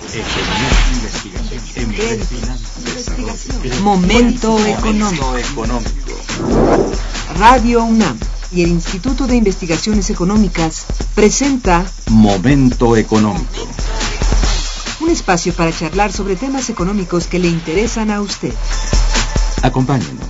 Momento económico. Radio UNAM y el Instituto de Investigaciones Económicas presenta Momento económico. Un espacio para charlar sobre temas económicos que le interesan a usted. Acompáñenos.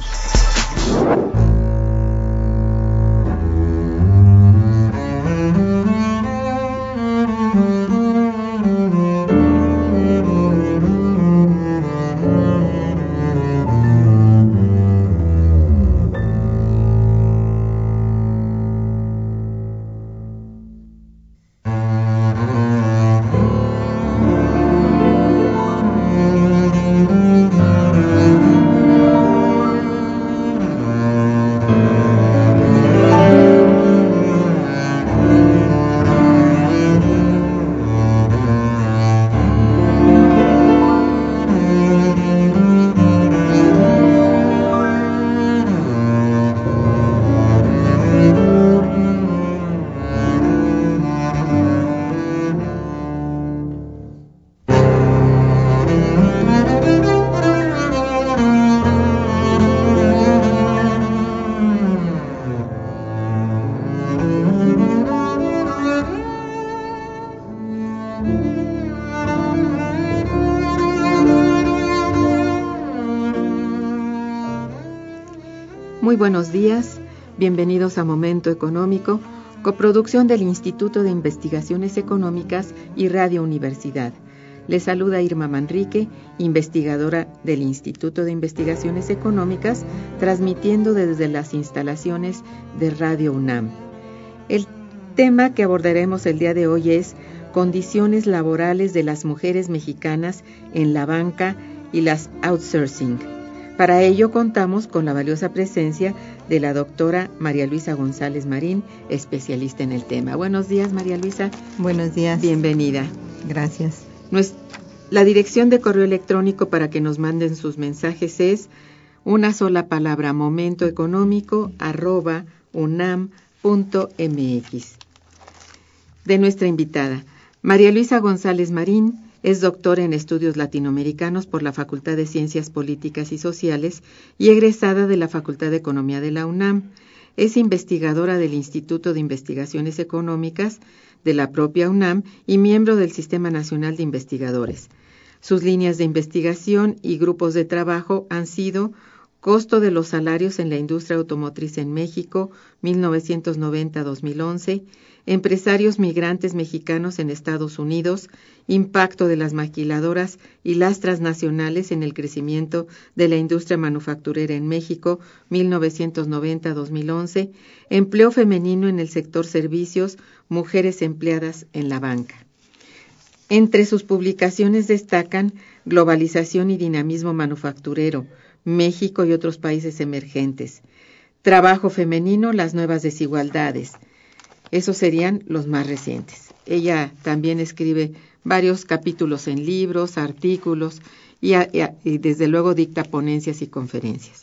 Muy buenos días, bienvenidos a Momento Económico, coproducción del Instituto de Investigaciones Económicas y Radio Universidad. Les saluda Irma Manrique, investigadora del Instituto de Investigaciones Económicas, transmitiendo desde las instalaciones de Radio UNAM. El tema que abordaremos el día de hoy es condiciones laborales de las mujeres mexicanas en la banca y las outsourcing. Para ello contamos con la valiosa presencia de la doctora María Luisa González Marín, especialista en el tema. Buenos días, María Luisa. Buenos días. Bienvenida. Gracias. La dirección de correo electrónico para que nos manden sus mensajes es una sola palabra, momentoeconómico@unam.mx. De nuestra invitada, María Luisa González Marín, es doctora en Estudios Latinoamericanos por la Facultad de Ciencias Políticas y Sociales y egresada de la Facultad de Economía de la UNAM. Es investigadora del Instituto de Investigaciones Económicas de la propia UNAM y miembro del Sistema Nacional de Investigadores. Sus líneas de investigación y grupos de trabajo han sido costo de los salarios en la industria automotriz en México, 1990-2011, empresarios migrantes mexicanos en Estados Unidos, impacto de las maquiladoras y las transnacionales en el crecimiento de la industria manufacturera en México, 1990-2011, empleo femenino en el sector servicios, mujeres empleadas en la banca. Entre sus publicaciones destacan Globalización y dinamismo manufacturero, México y otros países emergentes, Trabajo femenino, las nuevas desigualdades. Esos serían los más recientes. Ella también escribe varios capítulos en libros, artículos y desde luego dicta ponencias y conferencias.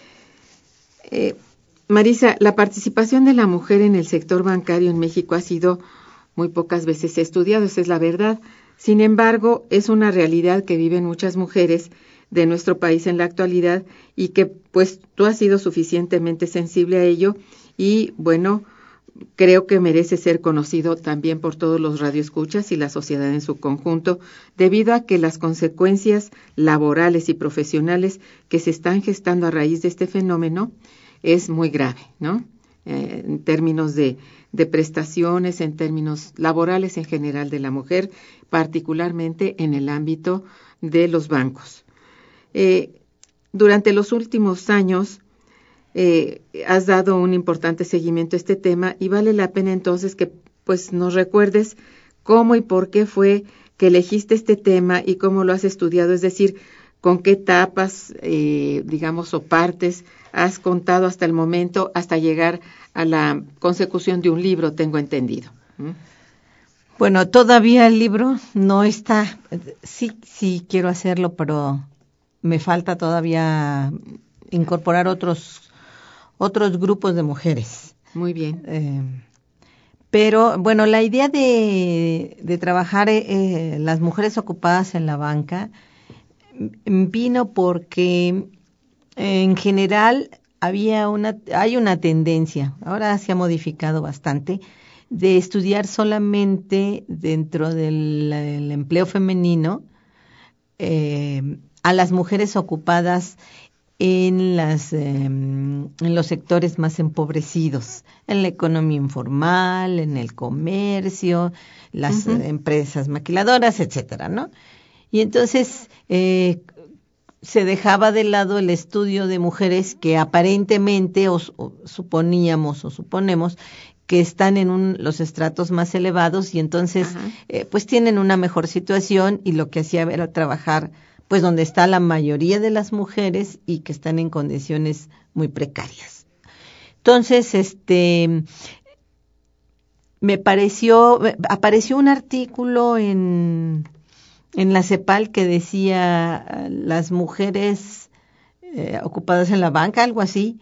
Marisa, la participación de la mujer en el sector bancario en México ha sido muy pocas veces estudiado, esa es la verdad. Sin embargo, es una realidad que viven muchas mujeres de nuestro país en la actualidad y que pues tú has sido suficientemente sensible a ello y bueno, creo que merece ser conocido también por todos los radioescuchas y la sociedad en su conjunto, debido a que las consecuencias laborales y profesionales que se están gestando a raíz de este fenómeno es muy grave, ¿no? En términos de prestaciones, en términos laborales en general de la mujer, particularmente en el ámbito de los bancos. Durante los últimos años has dado un importante seguimiento a este tema y vale la pena entonces que pues nos recuerdes cómo y por qué fue que elegiste este tema y cómo lo has estudiado, es decir, con qué etapas, digamos, o partes has contado hasta el momento, hasta llegar a la consecución de un libro, tengo entendido. Bueno, todavía el libro no está, sí quiero hacerlo, pero me falta todavía incorporar otros grupos de mujeres. Muy bien. Pero bueno, la idea de trabajar las mujeres ocupadas en la banca vino porque en general hay una tendencia, ahora se ha modificado bastante, de estudiar solamente dentro del empleo femenino a las mujeres ocupadas en los sectores más empobrecidos, en la economía informal, en el comercio, las empresas maquiladoras, etcétera, ¿no? Y entonces se dejaba de lado el estudio de mujeres que aparentemente suponemos que están en los estratos más elevados y entonces pues tienen una mejor situación, y lo que hacía era trabajar pues donde está la mayoría de las mujeres y que están en condiciones muy precarias. Entonces, apareció un artículo en la CEPAL que decía las mujeres ocupadas en la banca, algo así,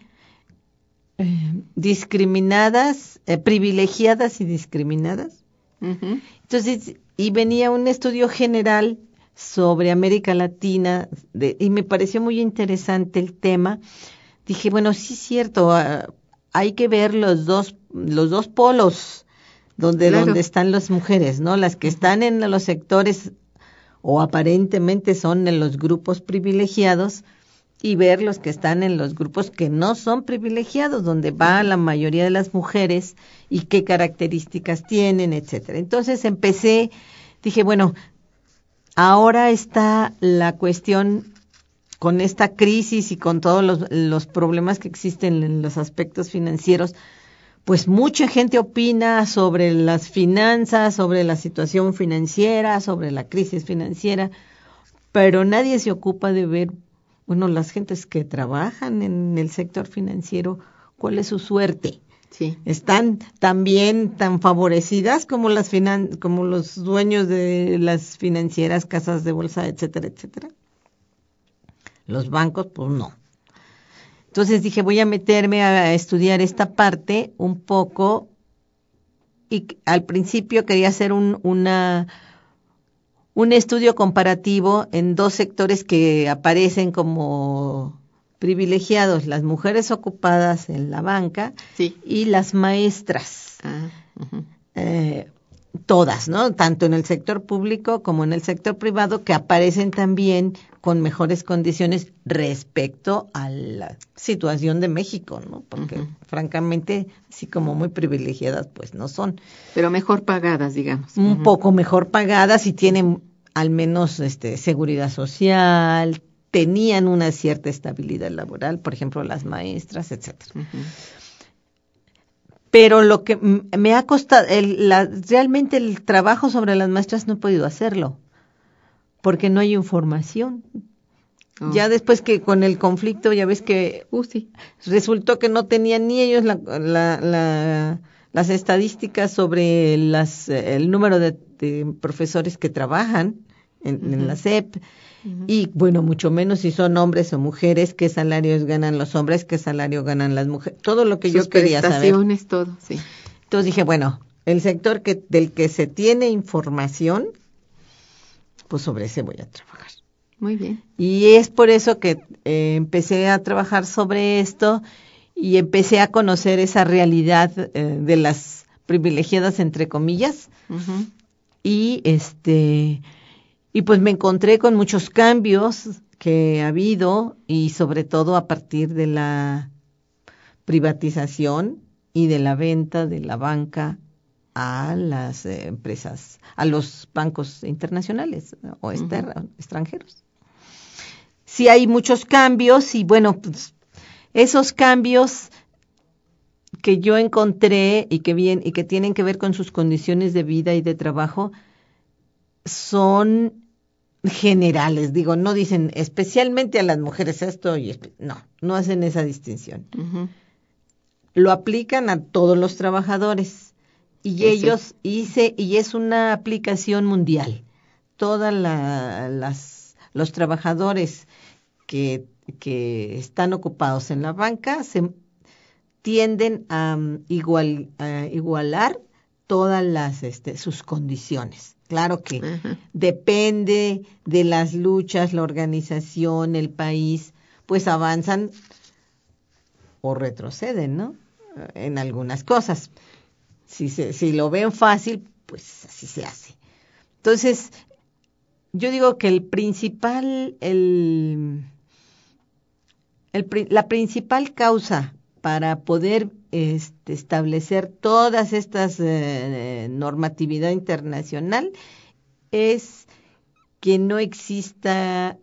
discriminadas, privilegiadas y discriminadas. Ujú. Entonces, y venía un estudio general sobre América Latina y me pareció muy interesante el tema. Dije, bueno, sí es cierto, hay que ver los dos polos Claro. donde están las mujeres, ¿no? Las que están en los sectores o aparentemente son en los grupos privilegiados, y ver los que están en los grupos que no son privilegiados, donde va la mayoría de las mujeres y qué características tienen, etcétera. Entonces dije, bueno, ahora está la cuestión con esta crisis y con todos los problemas que existen en los aspectos financieros, pues mucha gente opina sobre las finanzas, sobre la situación financiera, sobre la crisis financiera, pero nadie se ocupa de ver, bueno, las gentes que trabajan en el sector financiero, ¿cuál es su suerte? Sí. ¿Están también tan favorecidas como como los dueños de las financieras, casas de bolsa, etcétera, etcétera? Los bancos, pues no. Entonces dije, voy a meterme a estudiar esta parte un poco, y al principio quería hacer un estudio comparativo en dos sectores que aparecen como privilegiados, las mujeres ocupadas en la banca Sí. y las maestras. Ujú. Todas, ¿no? Tanto en el sector público como en el sector privado, que aparecen también con mejores condiciones respecto a la situación de México, ¿no? Porque francamente, así como muy privilegiadas, pues no son. Pero mejor pagadas, digamos. Un poco mejor pagadas y tienen al menos seguridad social, tenían una cierta estabilidad laboral, por ejemplo, las maestras, etcétera. Pero lo que me ha costado, realmente el trabajo sobre las maestras no he podido hacerlo, porque no hay información. Oh. Ya después que con el conflicto, ya ves que Sí. resultó que no tenían ni ellos las estadísticas sobre el número de profesores que trabajan en la SEP. Y bueno, mucho menos si son hombres o mujeres, qué salarios ganan los hombres, qué salario ganan las mujeres, todo lo que Sus yo quería saber. prestaciones, todo, sí. Entonces dije, bueno, el sector del que se tiene información, pues sobre ese voy a trabajar. Muy bien. Y es por eso que empecé a trabajar sobre esto y empecé a conocer esa realidad de las privilegiadas, entre comillas. Y pues me encontré con muchos cambios que ha habido, y sobre todo a partir de la privatización y de la venta de la banca a las empresas, a los bancos internacionales o extranjeros. Sí hay muchos cambios, y bueno, pues esos cambios que yo encontré y que tienen que ver con sus condiciones de vida y de trabajo son generales, digo, no dicen especialmente a las mujeres esto no hacen esa distinción. Lo aplican a todos los trabajadores y y es una aplicación mundial. Todas los trabajadores que están ocupados en la banca se tienden a igualar todas las sus condiciones. Claro que depende de las luchas, la organización, el país, pues avanzan o retroceden, ¿no? En algunas cosas. Si lo ven fácil, pues así se hace. Entonces, yo digo que la principal causa para poder establecer todas estas normatividad internacional es que no exista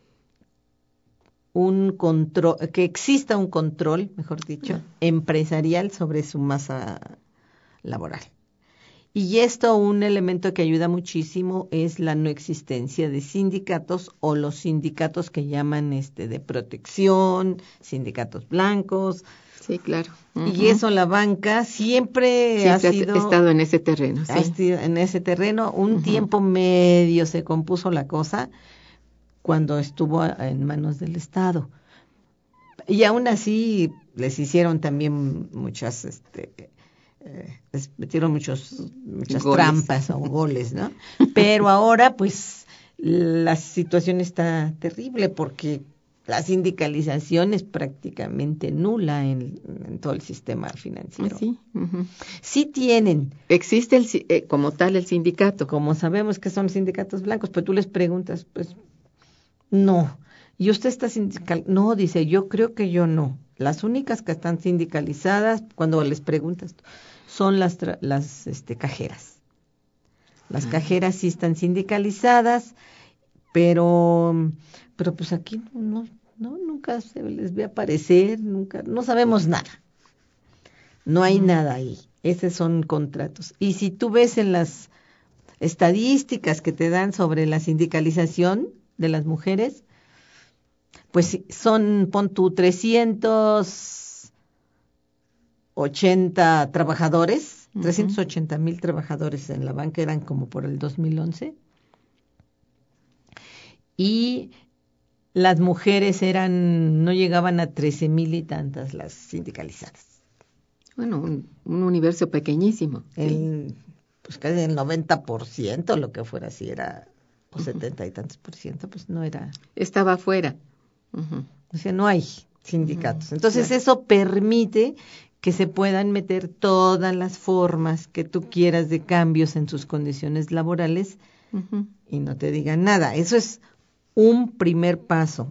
un control, que exista un control, mejor dicho, empresarial sobre su masa laboral. Y esto, un elemento que ayuda muchísimo es la no existencia de sindicatos o los sindicatos que llaman de protección, sindicatos blancos. Sí, claro. Y eso la banca siempre ha estado en ese terreno. Sí. En ese terreno. Un tiempo medio se compuso la cosa cuando estuvo en manos del Estado. Y aún así les hicieron también muchas les metieron muchas goles. Trampas o goles, ¿no? Pero ahora, pues, la situación está terrible porque la sindicalización es prácticamente nula en todo el sistema financiero. Sí, sí tienen. Existe como tal el sindicato. Como sabemos que son sindicatos blancos, pero tú les preguntas, pues, no. ¿Y usted está sindicalizado? No, dice, yo creo que yo no. Las únicas que están sindicalizadas, cuando les preguntas, son las cajeras. Las cajeras sí están sindicalizadas, pero pues aquí nunca se les ve aparecer, no sabemos nada. No hay nada ahí. Esos son contratos. Y si tú ves en las estadísticas que te dan sobre la sindicalización de las mujeres, pues son, pon tú, 380 trabajadores, 380,000 trabajadores en la banca, eran como por el 2011. Y las mujeres no llegaban a 13,000 y tantas las sindicalizadas. Bueno, un universo pequeñísimo. Pues casi el 90%, lo que fuera, si era, o 70 y tantos por ciento, pues no era. Estaba afuera. O sea, no hay sindicatos. Entonces, eso permite que se puedan meter todas las formas que tú quieras de cambios en sus condiciones laborales y no te digan nada. Eso es un primer paso.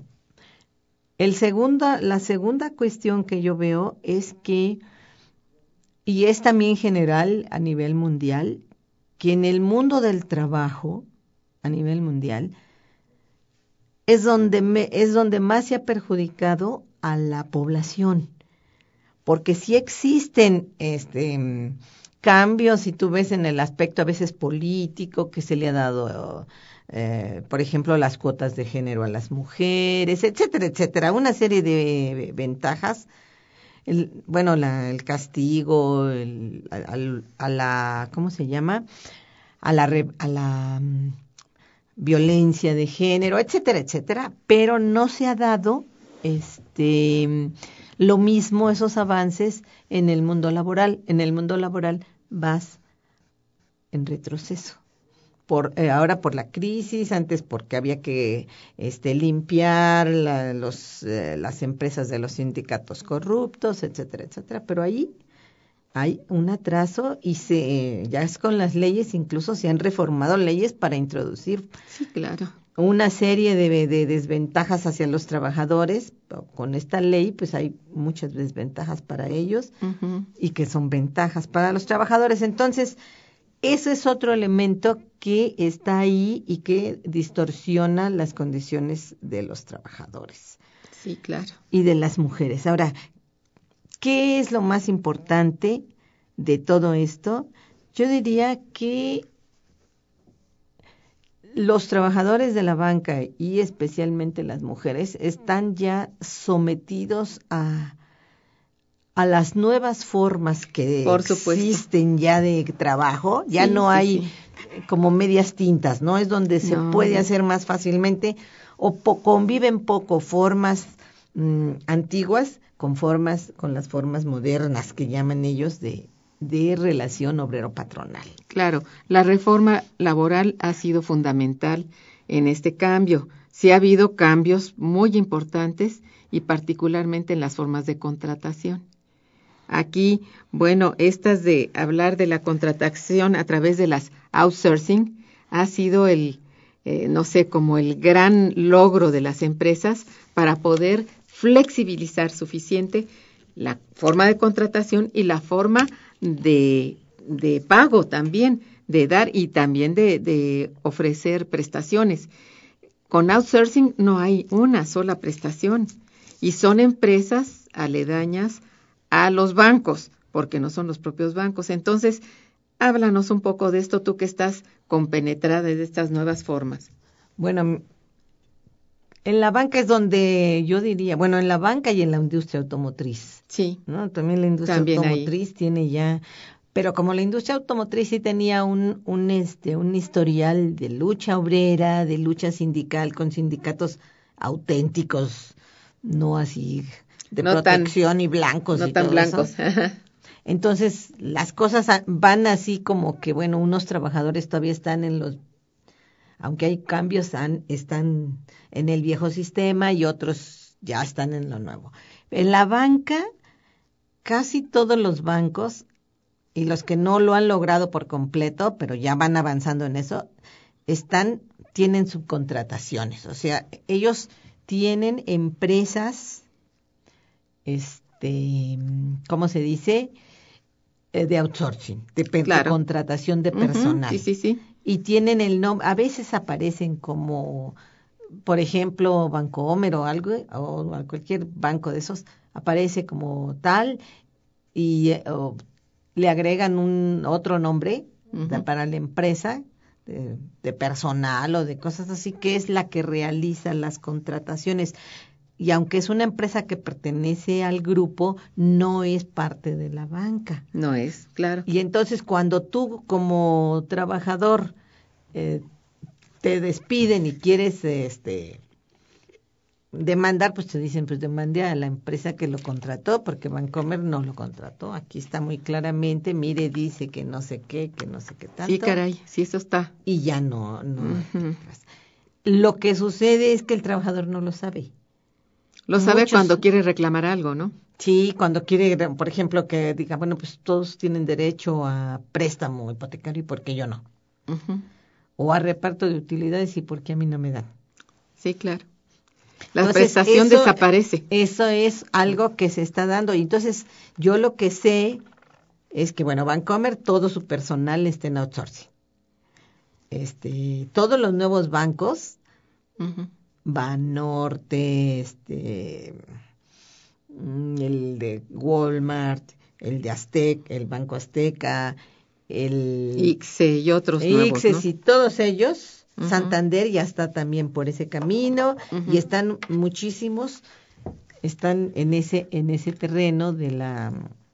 La segunda cuestión que yo veo es que, y es también general a nivel mundial, que en el mundo del trabajo, a nivel mundial, es donde más se ha perjudicado a la población. Porque sí existen cambios, si tú ves en el aspecto a veces político, que se le ha dado, por ejemplo, las cuotas de género a las mujeres, etcétera, etcétera, una serie de ventajas. El castigo, a la, ¿cómo se llama? A la violencia de género, etcétera, etcétera, pero no se ha dado lo mismo, esos avances en el mundo laboral. En el mundo laboral vas en retroceso. Ahora por la crisis, antes porque había que limpiar las empresas de los sindicatos corruptos, etcétera, etcétera, pero ahí hay un atraso y ya es con las leyes, incluso se han reformado leyes para introducir una serie de desventajas hacia los trabajadores. Con esta ley, pues hay muchas desventajas para ellos y que son ventajas para los trabajadores. Entonces, ese es otro elemento que está ahí y que distorsiona las condiciones de los trabajadores. Sí, claro. Y de las mujeres. Ahora, ¿qué es lo más importante de todo esto? Yo diría que los trabajadores de la banca y especialmente las mujeres están ya sometidos a las nuevas formas que existen ya de trabajo. Ya no hay como medias tintas, ¿no? Es donde se puede hacer más fácilmente conviven poco formas antiguas con las formas modernas que llaman ellos de de relación obrero-patronal. Claro, la reforma laboral ha sido fundamental en este cambio. Sí ha habido cambios muy importantes y particularmente en las formas de contratación. Aquí, bueno, estas de hablar de la contratación a través de las outsourcing ha sido como el gran logro de las empresas para poder flexibilizar suficiente la forma de contratación y la forma de pago también, de dar y también de ofrecer prestaciones. Con outsourcing no hay una sola prestación y son empresas aledañas a los bancos, porque no son los propios bancos. Entonces, háblanos un poco de esto, tú que estás compenetrada de estas nuevas formas. Bueno, en la banca es donde yo diría, bueno, en la banca y en la industria automotriz. Sí. ¿No? También la industria automotriz tiene ya, pero como la industria automotriz sí tenía un historial de lucha obrera, de lucha sindical con sindicatos auténticos, no así de no protección tan, y blancos no y tan todo blancos. Eso. Entonces, las cosas van así como que, bueno, unos trabajadores todavía están aunque hay cambios, están en el viejo sistema y otros ya están en lo nuevo. En la banca, casi todos los bancos, y los que no lo han logrado por completo, pero ya van avanzando en eso, tienen subcontrataciones. O sea, ellos tienen empresas, ¿cómo se dice? De outsourcing, de contratación de personal. Sí. Y tienen el nombre, a veces aparecen como, por ejemplo, Bancomer o algo, o cualquier banco de esos, aparece como tal y le agregan otro nombre para la empresa de personal o de cosas así, que es la que realiza las contrataciones. Y aunque es una empresa que pertenece al grupo, no es parte de la banca. No es, claro. Y entonces cuando tú como trabajador te despiden y quieres demandar, pues te dicen, pues demande a la empresa que lo contrató, porque Bancomer no lo contrató. Aquí está muy claramente, mire, dice que no sé qué tanto. Sí, caray, sí, eso está. Y ya no. Lo que sucede es que el trabajador no lo sabe. Lo sabe cuando quiere reclamar algo, ¿no? Sí, cuando quiere, por ejemplo, que diga, bueno, pues todos tienen derecho a préstamo hipotecario y ¿por qué yo no? O a reparto de utilidades y ¿por qué a mí no me dan? Sí, claro. La prestación desaparece. Eso es algo que se está dando. Y entonces, yo lo que sé es que, bueno, Bancomer, todo su personal está en outsourcing. Todos los nuevos bancos, Banorte, el de Walmart, el de el Banco Azteca, el ICSE y otros nuevos, ¿no? y todos ellos, Santander ya está también por ese camino y están muchísimos, están en ese terreno de la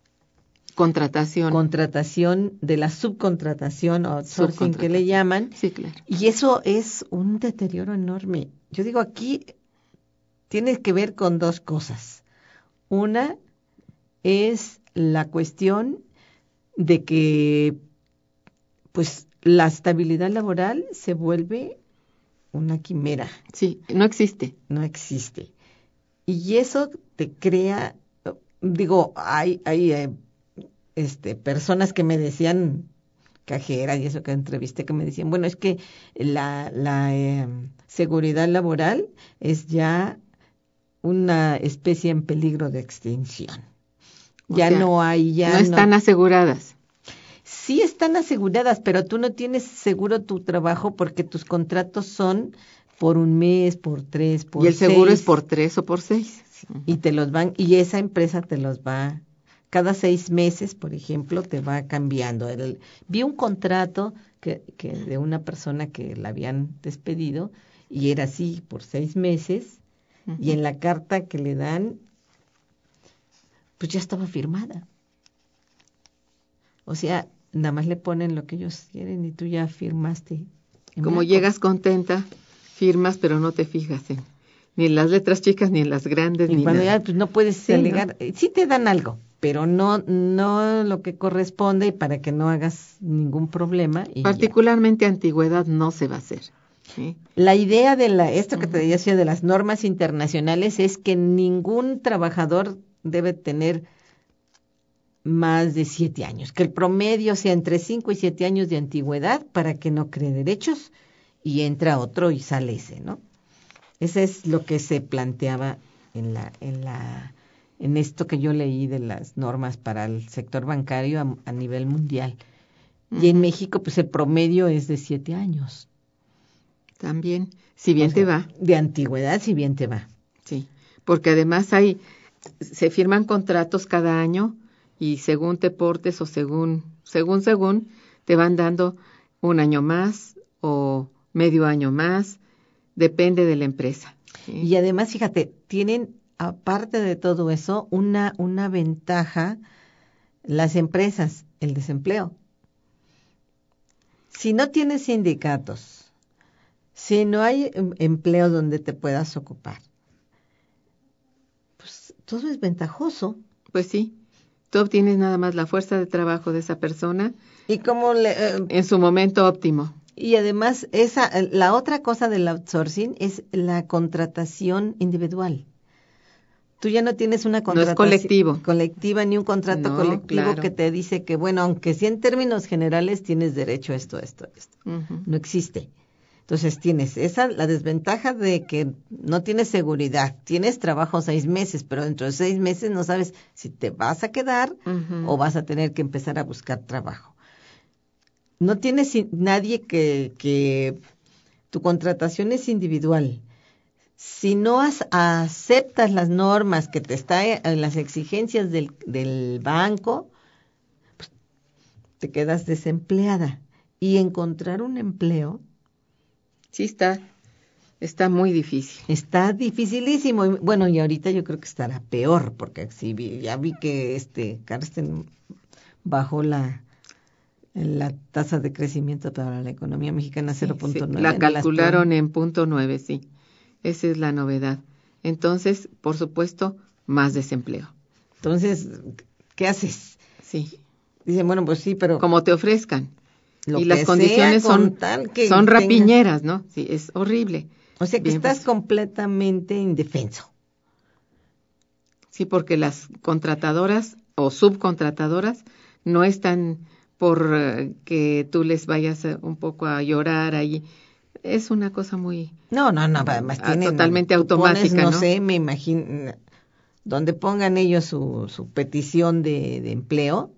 contratación, de la subcontratación o outsourcing que le llaman. Sí, claro. Y eso es un deterioro enorme. Yo digo, aquí tiene que ver con dos cosas. Una es la cuestión de que pues la estabilidad laboral se vuelve una quimera. Sí, no existe. No existe. Y eso te crea, digo, hay personas que me decían, cajeras y eso que entrevisté, que me decían, bueno, es que la seguridad laboral es ya una especie en peligro de extinción. No están aseguradas. Sí están aseguradas, pero tú no tienes seguro tu trabajo porque tus contratos son por un mes, por 3, por 6. Y el seguro es por 3 o por 6. Y te los van, y esa empresa te los va, cada 6 meses, por ejemplo, te va cambiando. Vi un contrato que de una persona que la habían despedido y era así por 6 meses y en la carta que le dan, pues ya estaba firmada. O sea, nada más le ponen lo que ellos quieren y tú ya firmaste. Como blanco. llegas contenta, firmas, pero no te fijas ni en las letras chicas, ni en las grandes, y ni cuando nada. ya pues no puedes Sí, alegar, ¿no? Sí te dan algo. pero no lo que corresponde y para que no hagas ningún problema. Y particularmente antigüedad no se va a hacer. ¿Sí? La idea de esto que te decía de las normas internacionales es que ningún trabajador debe tener más de 7 años, que el promedio sea entre 5 y 7 años de antigüedad para que no cree derechos y entra otro y sale ese, ¿no? Ese es lo que se planteaba en esto que yo leí de las normas para el sector bancario a nivel mundial. Y en México, pues el promedio es de 7 años. También, si bien te va. De antigüedad, si bien te va. Sí, porque además se firman contratos cada año y según te portes o según, te van dando un año más o medio año más, depende de la empresa. ¿Sí? Y además, fíjate, tienen, aparte de todo eso, una ventaja las empresas, el desempleo. Si no tienes sindicatos, si no hay empleo donde te puedas ocupar, pues todo es ventajoso. Pues sí, tú obtienes nada más la fuerza de trabajo de esa persona y como en su momento óptimo. Y además la otra cosa del outsourcing es la contratación individual. Tú ya no tienes una contratación colectiva ni un contrato colectivo, claro, que te dice que, bueno, aunque sí en términos generales tienes derecho a esto. No existe. Entonces tienes la desventaja de que no tienes seguridad. Tienes trabajo 6 meses, pero dentro de 6 meses no sabes si te vas a quedar o vas a tener que empezar a buscar trabajo. No tienes nadie que tu contratación es individual. Si no aceptas las normas que te están, las exigencias del banco, pues te quedas desempleada. Y encontrar un empleo, sí está muy difícil. Está dificilísimo. Bueno, y ahorita yo creo que estará peor, porque ya vi que Carsten bajó la tasa de crecimiento para la economía mexicana 0.9. La calcularon en 0.9, sí. Esa es la novedad. Entonces, por supuesto, más desempleo. Entonces, ¿qué haces? Sí. Dicen, bueno, pues sí, pero como te ofrezcan. Y las condiciones son rapiñeras, ¿no? Sí, es horrible. O sea que estás completamente indefenso. Sí, porque las contratadoras o subcontratadoras no están por que tú les vayas un poco a llorar ahí. Es una cosa muy... No, además tienen... Totalmente automática, ¿no? No sé, me imagino, donde pongan ellos su petición de empleo,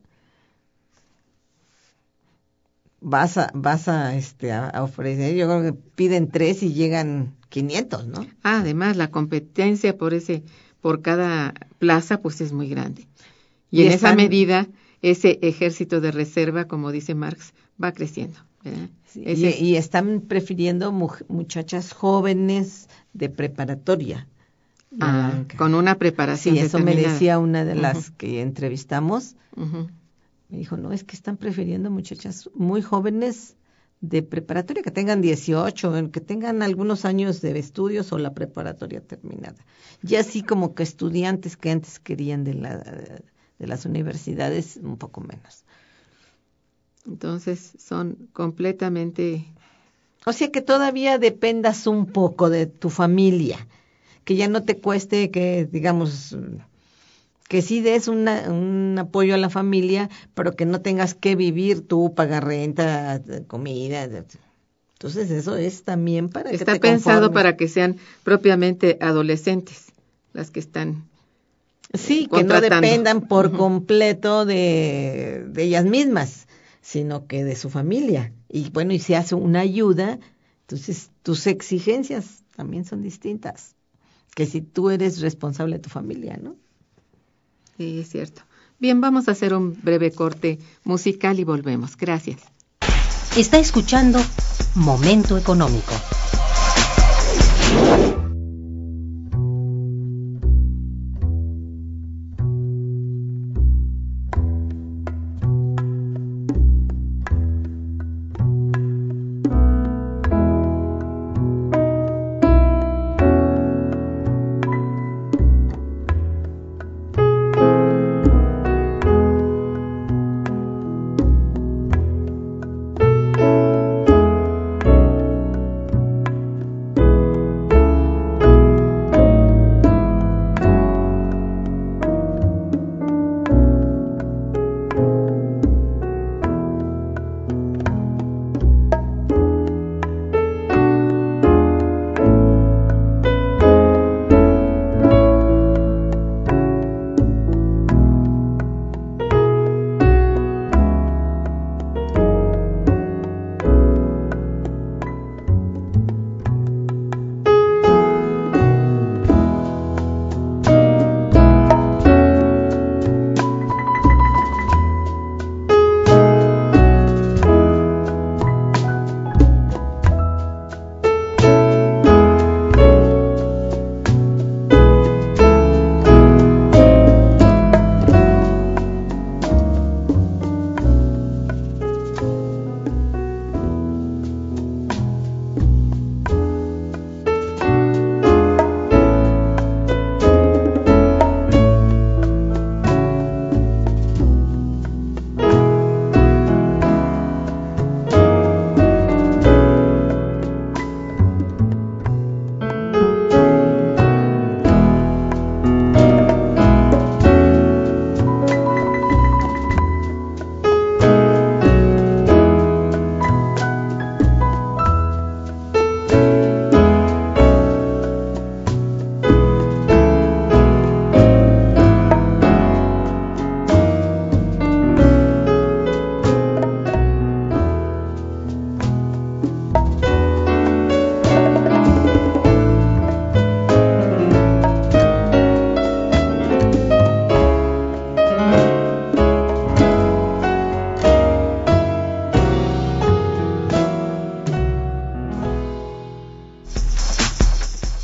vas a ofrecer, yo creo que piden 3 y llegan 500, ¿no? Además, la competencia por cada plaza, pues es muy grande. Y en esa medida, ese ejército de reserva, como dice Marx, va creciendo, ¿verdad? Sí, y están prefiriendo muchachas jóvenes de preparatoria. Con una preparación determinada. Sí, eso me decía una de las que entrevistamos. Me dijo, no, es que están prefiriendo muchachas muy jóvenes de preparatoria, que tengan 18, que tengan algunos años de estudios o la preparatoria terminada. Y así como que estudiantes que antes querían de las universidades, un poco menos. Entonces son completamente... O sea que todavía dependas un poco de tu familia, que ya no te cueste que, digamos, que sí des un apoyo a la familia, pero que no tengas que vivir tú, pagar renta, comida. Entonces eso es también para que te conformes. Está pensado para que sean propiamente adolescentes las que están sí, que no dependan por completo de ellas mismas, sino que de su familia. Y bueno, y se hace una ayuda, entonces tus exigencias también son distintas que si tú eres responsable de tu familia, ¿no? Sí, es cierto. Bien, vamos a hacer un breve corte musical y volvemos. Gracias. Está escuchando Momento Económico.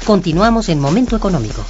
Continuamos en Momento Económico.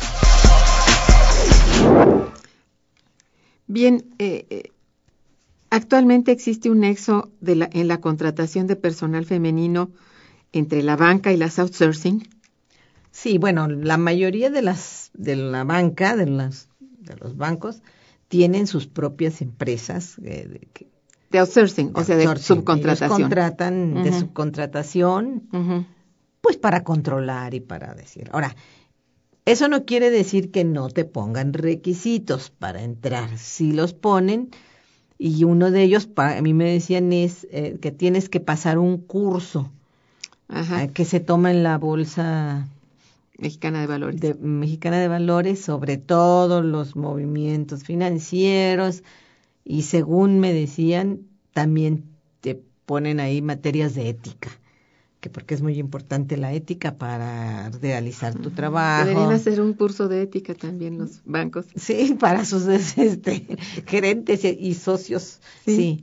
Bien, actualmente existe un nexo en la contratación de personal femenino entre la banca y las outsourcing. Sí, bueno, la mayoría de la banca, de los bancos, tienen sus propias empresas De outsourcing, o sea, de subcontratación. Ellos contratan de subcontratación, pues para controlar y para decir. Ahora, eso no quiere decir que no te pongan requisitos para entrar. Sí los ponen, y uno de ellos, a mí me decían, es que tienes que pasar un curso que se toma en la Bolsa Mexicana de Valores. Mexicana de Valores, sobre todos los movimientos financieros, y según me decían, también te ponen ahí materias de ética, que porque es muy importante la ética para realizar tu trabajo. Deberían hacer un curso de ética también los bancos. Sí, para sus gerentes y socios. Sí.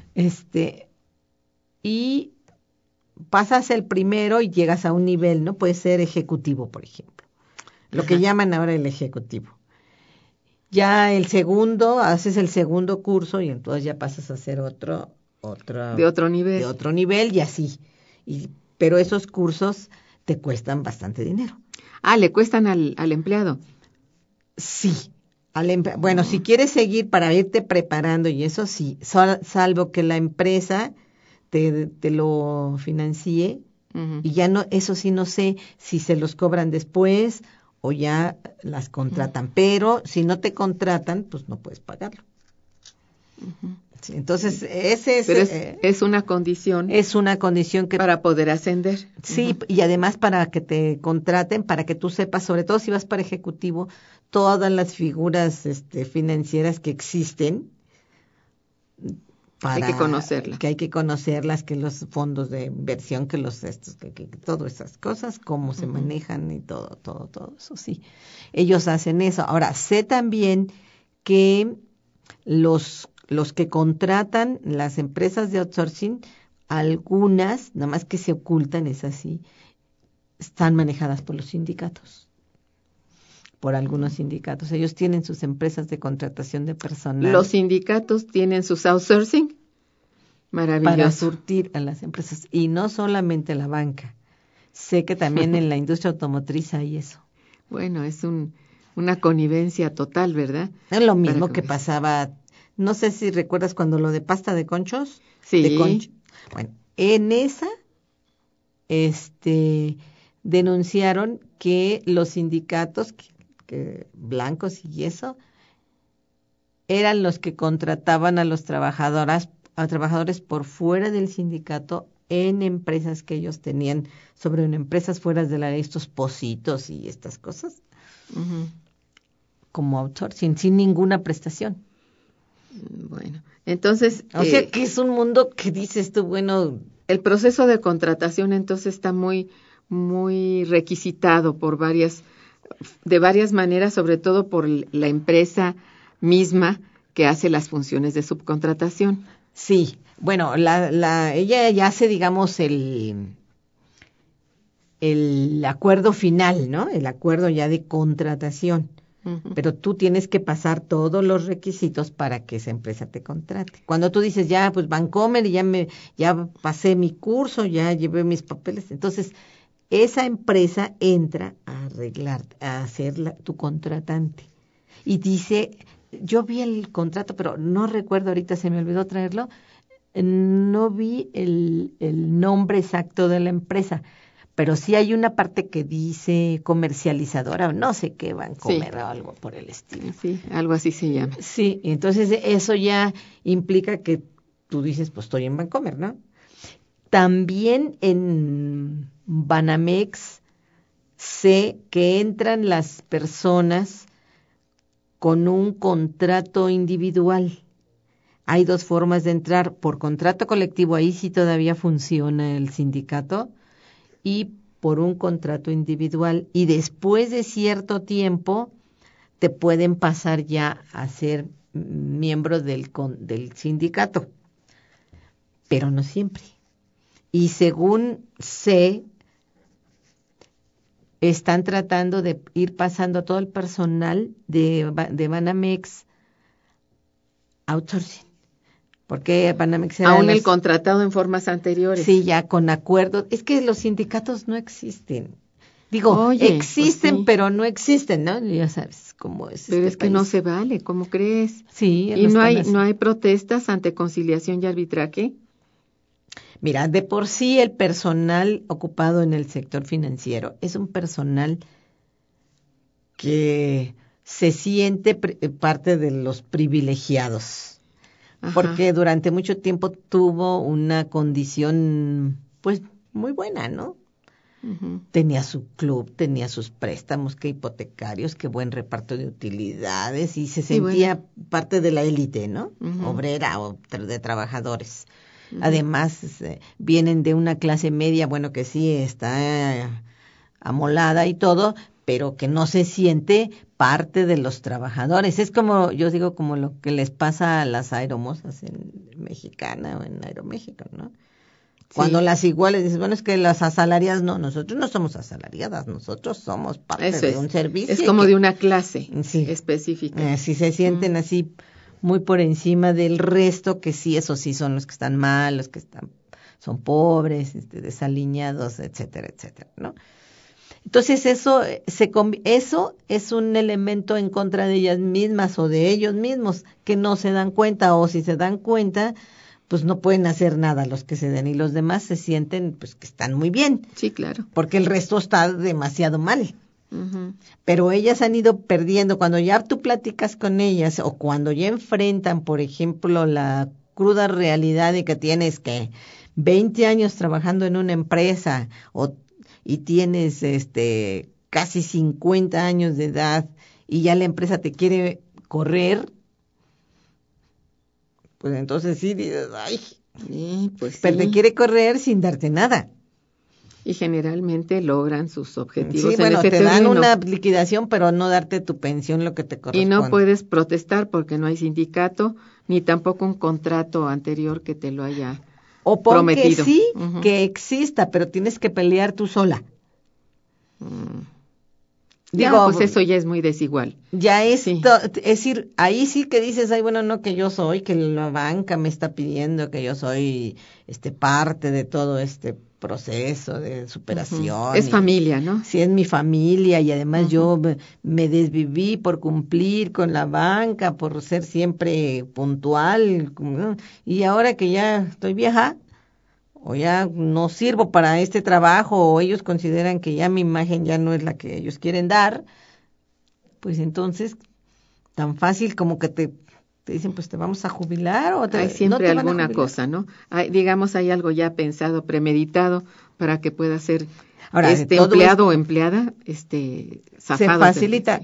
Y pasas el primero y llegas a un nivel, ¿no? Puede ser ejecutivo, por ejemplo. Lo que llaman ahora el ejecutivo. Ya el segundo, haces el segundo curso y entonces ya pasas a hacer de otro nivel. De otro nivel y así. Pero esos cursos te cuestan bastante dinero. ¿Le cuestan al empleado? Sí. Bueno, si quieres seguir para irte preparando y eso sí, salvo que la empresa te lo financie, y ya no, eso sí no sé si se los cobran después o ya las contratan, pero si no te contratan, pues no puedes pagarlo. Sí, entonces, es una condición. Es una condición que para poder ascender. Sí, y además para que te contraten, para que tú sepas, sobre todo si vas para ejecutivo, todas las figuras financieras que existen. Hay que conocerlas. Que hay que conocerlas, que los fondos de inversión, que todas esas cosas, cómo se manejan y todo eso, sí. Ellos hacen eso. Ahora, sé también que los que contratan las empresas de outsourcing, algunas, nada más que se ocultan, es así, están manejadas por los sindicatos. Por algunos sindicatos. Ellos tienen sus empresas de contratación de personal. ¿Los sindicatos tienen sus outsourcing? Maravilloso. Para surtir a las empresas. Y no solamente la banca. Sé que también en la industria automotriz hay eso. Bueno, es una connivencia total, ¿verdad? Es lo mismo que pasaba, no sé si recuerdas cuando lo de pasta de conchos. Sí. Bueno, en esa denunciaron que los sindicatos que blancos y eso eran los que contrataban a los trabajadores por fuera del sindicato en empresas que ellos tenían, en empresas fuera de la ley, estos pocitos y estas cosas, como outsourcing, sin ninguna prestación. Bueno, entonces... O sea que es un mundo que dices tú, bueno... El proceso de contratación entonces está muy, muy requisitado de varias maneras, sobre todo por la empresa misma que hace las funciones de subcontratación. Sí, bueno, ella ya hace, digamos, el acuerdo final, ¿no? El acuerdo ya de contratación. Pero tú tienes que pasar todos los requisitos para que esa empresa te contrate. Cuando tú dices, ya, pues Bancomer, ya pasé mi curso, ya llevé mis papeles, entonces esa empresa entra a arreglarte, a ser tu contratante. Y dice, yo vi el contrato, pero no recuerdo ahorita, se me olvidó traerlo, no vi el nombre exacto de la empresa, pero sí hay una parte que dice comercializadora, o no sé qué, Bancomer o algo por el estilo. Sí, algo así se llama. Sí, entonces eso ya implica que tú dices, pues estoy en Bancomer, ¿no? También en Banamex sé que entran las personas con un contrato individual. Hay dos formas de entrar. Por contrato colectivo, ahí sí todavía funciona el sindicato, y por un contrato individual. Y después de cierto tiempo te pueden pasar ya a ser miembro del sindicato, pero no siempre. Y según sé, están tratando de ir pasando a todo el personal de Banamex outsourcing. Porque Banamex era aún el contratado en formas anteriores. Sí, ya con acuerdos. Es que los sindicatos no existen. Digo, Oye, existen, pues sí, pero no existen, ¿no? Ya sabes cómo es. Pero es que no país. se vale, ¿cómo crees? Sí. ¿Y no hay protestas ante conciliación y arbitraje? Mira, de por sí el personal ocupado en el sector financiero es un personal que se siente parte de los privilegiados, Ajá. porque durante mucho tiempo tuvo una condición, pues, muy buena, ¿no? Uh-huh. Tenía su club, tenía sus préstamos, que hipotecarios, que buen reparto de utilidades, y se sentía parte de la élite, ¿no? Uh-huh. Obrera o de trabajadores. Uh-huh. Además, vienen de una clase media, bueno, que sí está amolada y todo, pero que no se siente parte de los trabajadores. Es como, yo digo, como lo que les pasa a las aeromosas en Mexicana o en Aeroméxico, ¿no? Sí. Cuando las iguales dices, bueno, es que las asalariadas, no, nosotros no somos asalariadas, nosotros somos parte de un servicio. Es como de una clase específica. Si se sienten así muy por encima del resto, que sí, esos sí son los que están mal, los que son pobres, desaliñados, etcétera, etcétera, ¿no? Entonces eso es un elemento en contra de ellas mismas o de ellos mismos que no se dan cuenta, o si se dan cuenta, pues no pueden hacer nada los que se den, y los demás se sienten pues que están muy bien. Sí, claro. Porque el resto está demasiado mal. Uh-huh. Pero ellas han ido perdiendo. Cuando ya tú platicas con ellas o cuando ya enfrentan, por ejemplo, la cruda realidad de que tienes que 20 años trabajando en una empresa y tienes casi 50 años de edad y ya la empresa te quiere correr, pues entonces sí dices, ay, pues pero te quiere correr sin darte nada. Y generalmente logran sus objetivos. Sí, bueno, te dan una liquidación, pero no darte tu pensión, lo que te corresponde. Y no puedes protestar porque no hay sindicato, ni tampoco un contrato anterior que te lo haya o pon prometido. Que sí, que exista, pero tienes que pelear tú sola. Digo, pues eso ya es muy desigual. Ya es decir, ahí sí que dices, ay, bueno, no, que yo soy, que la banca me está pidiendo que yo soy parte de todo este proceso de superación. Es familia, ¿no? Sí, es mi familia, y además yo me desviví por cumplir con la banca, por ser siempre puntual, y ahora que ya estoy vieja, o ya no sirvo para este trabajo, o ellos consideran que ya mi imagen ya no es la que ellos quieren dar, pues entonces, tan fácil como que te dicen, pues te vamos a jubilar, o hay siempre alguna cosa, ¿no? Digamos, hay algo ya pensado, premeditado, para que pueda ser ahora, empleado o empleada, zafado. Se facilita.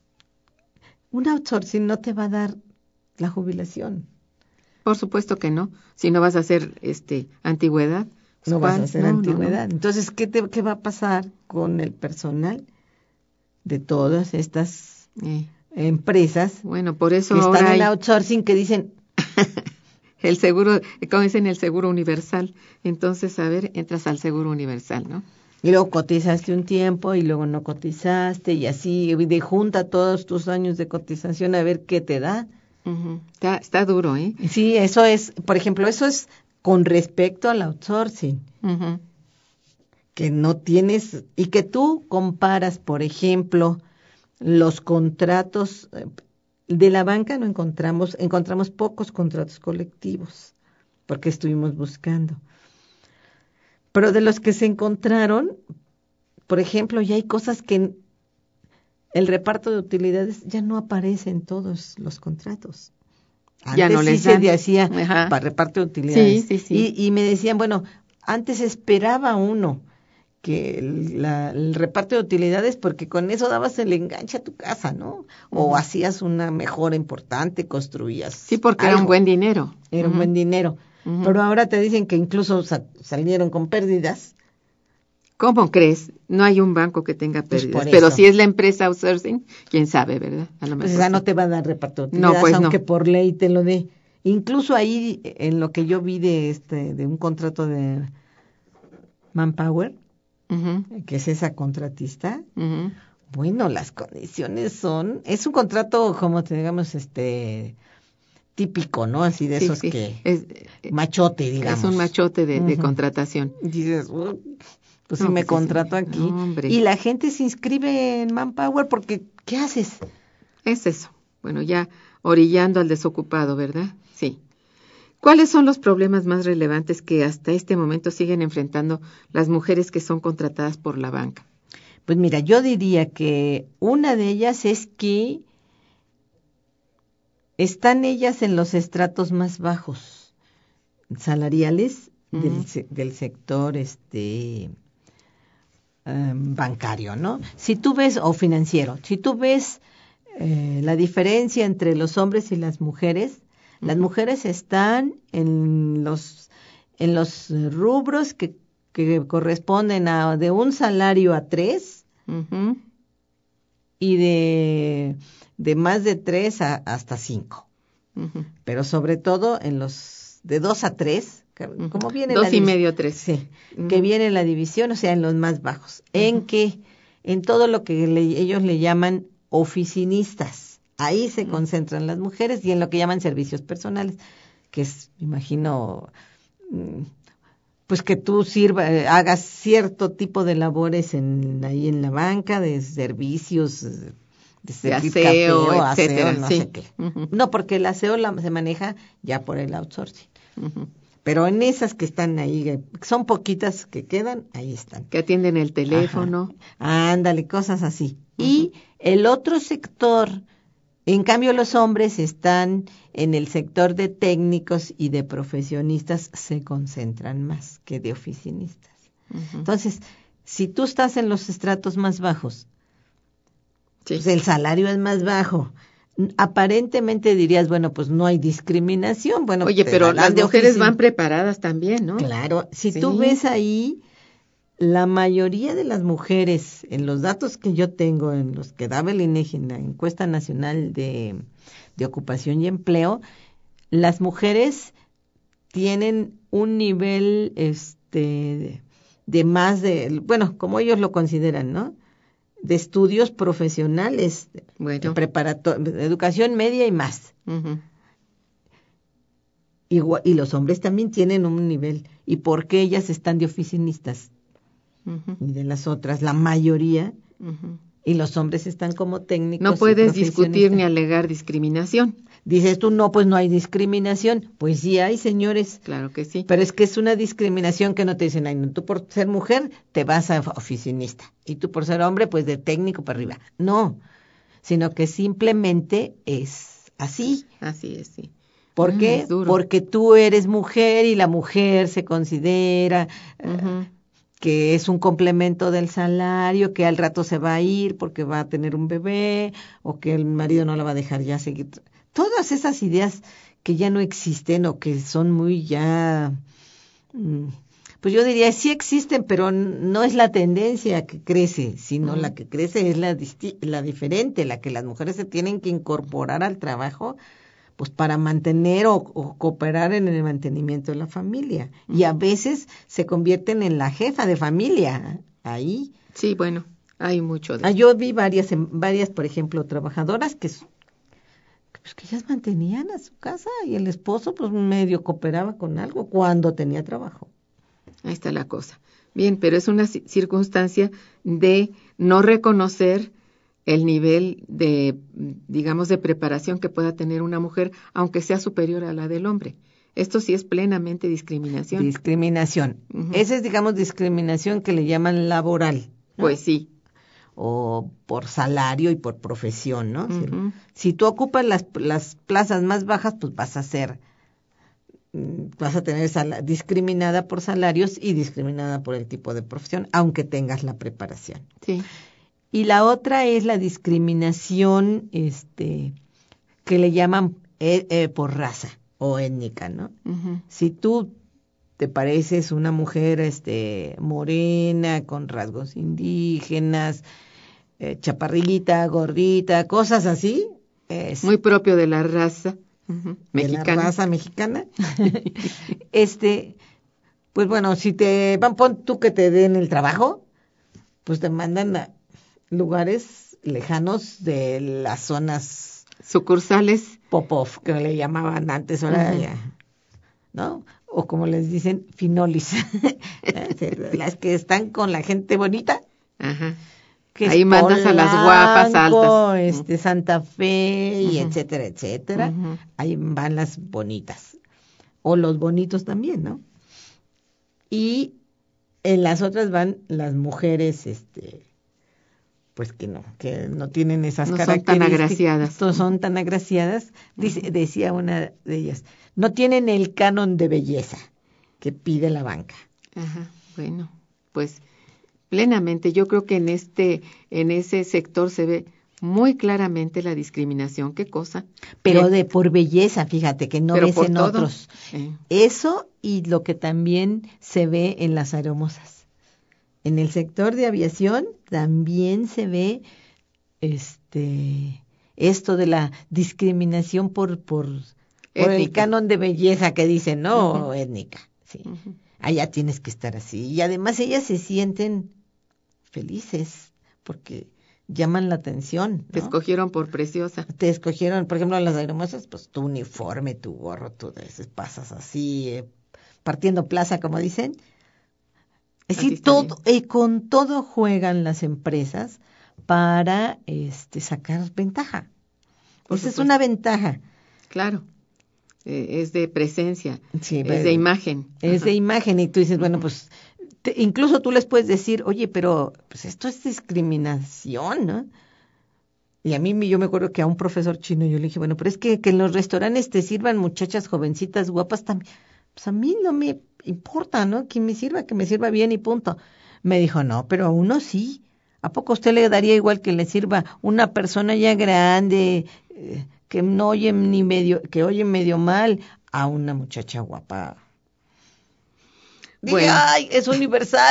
Un outsourcing no te va a dar la jubilación. Por supuesto que no. Si no vas a hacer antigüedad. No vas a hacer antigüedad. No. Entonces, ¿qué va a pasar con el personal de todas estas empresas? Bueno, por eso que ahora están en outsourcing, que dicen el seguro, como dicen, el seguro universal. Entonces, a ver, entras al seguro universal, ¿no? Y luego cotizaste un tiempo y luego no cotizaste, y así de junta todos tus años de cotización a ver qué te da. Uh-huh. Está duro, ¿eh? Sí, eso es, por ejemplo, eso es con respecto al outsourcing. Uh-huh. Que no tienes, y que tú comparas, por ejemplo, los contratos de la banca, no encontramos pocos contratos colectivos, porque estuvimos buscando. Pero de los que se encontraron, por ejemplo, ya hay cosas que el reparto de utilidades ya no aparece en todos los contratos. Antes ya no les sí se hacía para reparto de utilidades. Sí. Y me decían, bueno, antes esperaba uno que el reparto de utilidades, porque con eso dabas el enganche a tu casa, ¿no? O hacías una mejora importante, construías. Sí, porque era un buen dinero. Era un buen dinero. Pero ahora te dicen que incluso salieron con pérdidas. ¿Cómo crees? No hay un banco que tenga pérdidas. Pero si es la empresa outsourcing, quién sabe, ¿verdad? A lo mejor. Pues esa no te va a dar reparto de utilidades, pues aunque por ley te lo dé. Incluso ahí, en lo que yo vi de un contrato de Manpower, que es esa contratista. Bueno, las condiciones es un contrato, como digamos, típico, ¿no? Así de esos que machote, digamos. Es un machote de contratación. Dices, pues si me contrato aquí. No, y la gente se inscribe en Manpower porque, ¿qué haces? Es eso. Bueno, ya orillando al desocupado, ¿verdad? Sí. ¿Cuáles son los problemas más relevantes que hasta este momento siguen enfrentando las mujeres que son contratadas por la banca? Pues mira, yo diría que una de ellas es que están ellas en los estratos más bajos salariales del sector bancario, ¿no? Si tú ves, o financiero, si tú ves la diferencia entre los hombres y las mujeres están en los rubros que corresponden de un salario a 3 y de más de 3 hasta 5. Pero sobre todo en los de 2 a 3, como viene 2 y medio, 3. Sí, que viene la división, o sea, en los más bajos. En todo lo que ellos le llaman oficinistas. Ahí se concentran las mujeres, y en lo que llaman servicios personales, que es, me imagino, pues que tú hagas cierto tipo de labores ahí en la banca, de servicios, de aseo, etcétera, no sé qué. No, porque el aseo se maneja ya por el outsourcing. Pero en esas que están ahí, son poquitas que quedan, ahí están. Que atienden el teléfono. Ándale, cosas así. Y el otro sector, en cambio los hombres están en el sector de técnicos y de profesionistas, se concentran más que de oficinistas. Entonces, si tú estás en los estratos más bajos, pues el salario es más bajo. Aparentemente dirías, bueno, pues no hay discriminación. Bueno, oye, pero las mujeres van preparadas también, ¿no? Claro, si tú ves ahí, la mayoría de las mujeres, en los datos que yo tengo, en los que daba el INEGI, en la encuesta nacional de ocupación y empleo, las mujeres tienen un nivel de más de, bueno, como ellos lo consideran, ¿no?, de estudios profesionales, bueno, de educación media y más. Y los hombres también tienen un nivel. ¿Y por qué ellas están de oficinistas? Y de las otras, la mayoría, y los hombres están como técnicos. No puedes discutir ni alegar discriminación. Dices tú, no, pues no hay discriminación. Pues sí hay, señores. Claro que sí. Pero es que es una discriminación que no te dicen, ay, no, tú por ser mujer te vas a oficinista, y tú por ser hombre, pues de técnico para arriba. No, sino que simplemente es así. Así es, sí. ¿Por qué? Porque tú eres mujer y la mujer se considera que es un complemento del salario, que al rato se va a ir porque va a tener un bebé, o que el marido no la va a dejar ya seguir. Todas esas ideas que ya no existen o que son muy ya, pues yo diría, sí existen, pero no es la tendencia que crece, sino la que crece es la diferente, la que las mujeres se tienen que incorporar al trabajo, pues para mantener o cooperar en el mantenimiento de la familia. Y a veces se convierten en la jefa de familia ahí. Sí, bueno, hay mucho de yo vi varias, por ejemplo, trabajadoras que ellas mantenían a su casa, y el esposo pues medio cooperaba con algo cuando tenía trabajo. Ahí está la cosa. Bien, pero es una circunstancia de no reconocer el nivel de, digamos, de preparación que pueda tener una mujer, aunque sea superior a la del hombre. Esto sí es plenamente discriminación. Discriminación. Esa es, digamos, discriminación que le llaman laboral, ¿no? Pues sí. O por salario y por profesión, ¿no? Si tú ocupas las plazas más bajas, pues vas a tener discriminada por salarios y discriminada por el tipo de profesión, aunque tengas la preparación. Sí. Y la otra es la discriminación que le llaman por raza o étnica, ¿no? Si tú te pareces una mujer morena, con rasgos indígenas, chaparrita, gordita, cosas así. Muy propio de la raza mexicana. De la raza mexicana. Pues bueno, si pon tú que te den el trabajo, pues te mandan a lugares lejanos de las zonas sucursales Popov, que le llamaban antes, ahora ya, ¿no? O como les dicen, finolis, las que están con la gente bonita. Ajá. Que ahí mandas a las guapas altas. Santa Fe y etcétera, etcétera. Ahí van las bonitas. O los bonitos también, ¿no? Y en las otras van las mujeres, pues que no tienen esas características. Son tan agraciadas. No son tan agraciadas. Decía una de ellas, no tienen el canon de belleza que pide la banca. Ajá, bueno, pues plenamente. Yo creo que en ese sector se ve muy claramente la discriminación. ¿Qué cosa? Pero por belleza, fíjate, que no ves en todo. Otros. Eso y lo que también se ve en las aeromosas. En el sector de aviación también se ve esto de la discriminación por el canon de belleza que dicen, no, étnica. Sí. Allá tienes que estar así. Y además ellas se sienten felices porque llaman la atención, ¿no? Te escogieron por preciosa. Te escogieron, por ejemplo, las aeromosas, pues tu uniforme, tu gorro, tú pasas así, partiendo plaza, como dicen. Es decir, con todo juegan las empresas para sacar ventaja. Esa es una ventaja. Claro. Es de presencia, sí, es de imagen. Es de imagen, y tú dices, bueno, pues incluso tú les puedes decir, oye, pero pues esto es discriminación, ¿no? Y yo me acuerdo que a un profesor chino yo le dije, bueno, pero es que en los restaurantes te sirvan muchachas jovencitas guapas también. Pues a mí no me importa, ¿no? Que me sirva bien y punto. Me dijo, no, pero a uno sí. ¿A poco a usted le daría igual que le sirva una persona ya grande, que no oye que oye medio mal, a una muchacha guapa? Bueno. ¡Ay, es universal!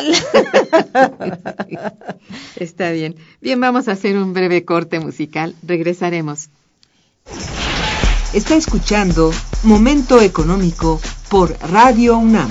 Está bien. Bien, vamos a hacer un breve corte musical. Regresaremos. Está escuchando Momento Económico por Radio UNAM.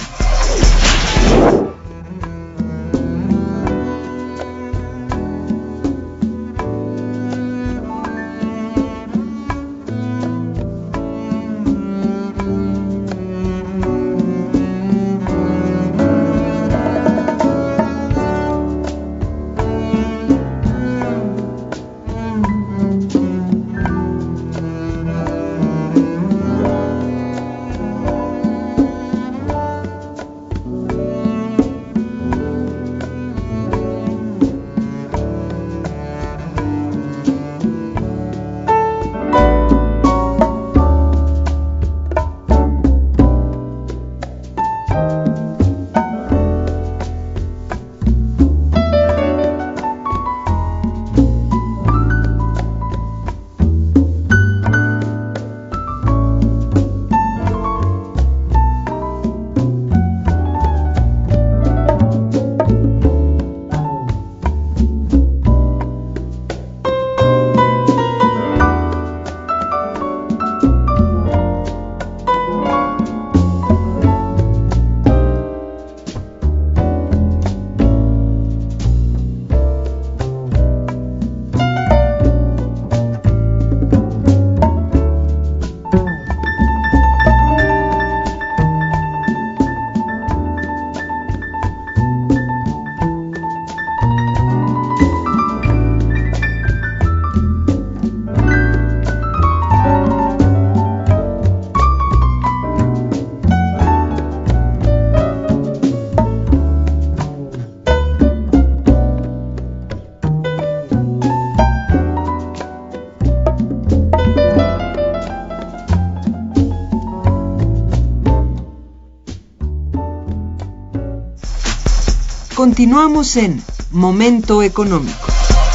Continuamos en Momento Económico.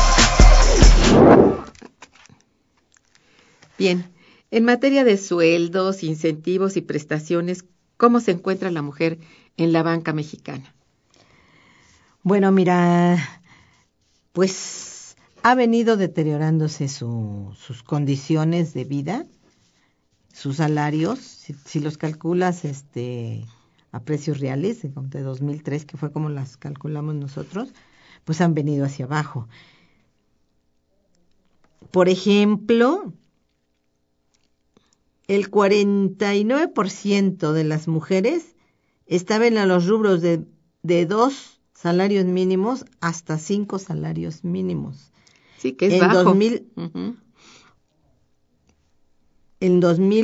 Bien, en materia de sueldos, incentivos y prestaciones, ¿cómo se encuentra la mujer en la banca mexicana? Bueno, mira, pues ha venido deteriorándose sus condiciones de vida, sus salarios, si los calculas a precios reales de 2003, que fue como las calculamos nosotros, pues han venido hacia abajo. Por ejemplo, el 49% de las mujeres estaban en los rubros de 2 salarios mínimos hasta 5 salarios mínimos. Sí, que es bajo. En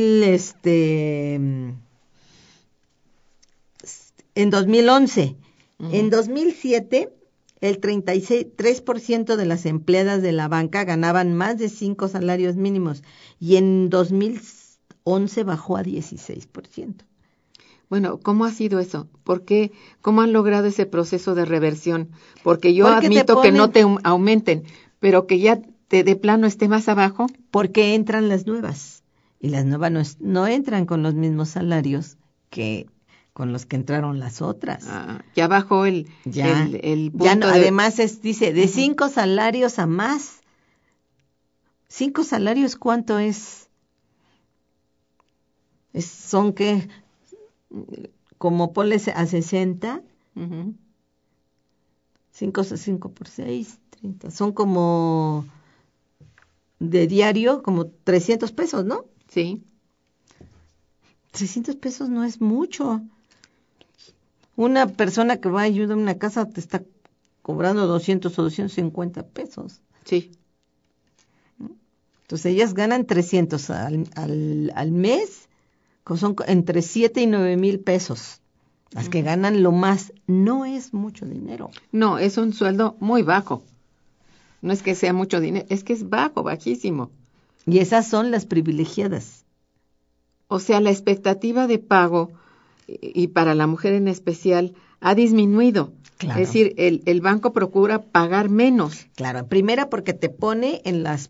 2011. En 2007, el 33% de las empleadas de la banca ganaban más de 5 salarios mínimos y en 2011 bajó a 16%. Bueno, ¿cómo ha sido eso? ¿Por qué? ¿Cómo han logrado ese proceso de reversión? Porque yo admito que no te aumenten, pero que ya de plano esté más abajo. Porque entran las nuevas, y las nuevas no entran con los mismos salarios que con los que entraron las otras. Ya bajó el punto ya no, además dice, de 5 salarios a más. 5 salarios, ¿cuánto es? ¿Son qué? Como ponle a 60. 5 por 6, 30. Son como de diario, como 300 pesos, ¿no? Sí. 300 pesos no es mucho. Una persona que va a ayudar a una casa te está cobrando 200 o 250 pesos. Sí. Entonces ellas ganan 300 al mes, son entre 7 y 9 mil pesos. Las que ganan lo más, no es mucho dinero. No, es un sueldo muy bajo. No es que sea mucho dinero, es que es bajo, bajísimo. Y esas son las privilegiadas. O sea, la expectativa de pago, y para la mujer en especial, ha disminuido. Claro. Es decir, el banco procura pagar menos. Claro, primera porque te pone en las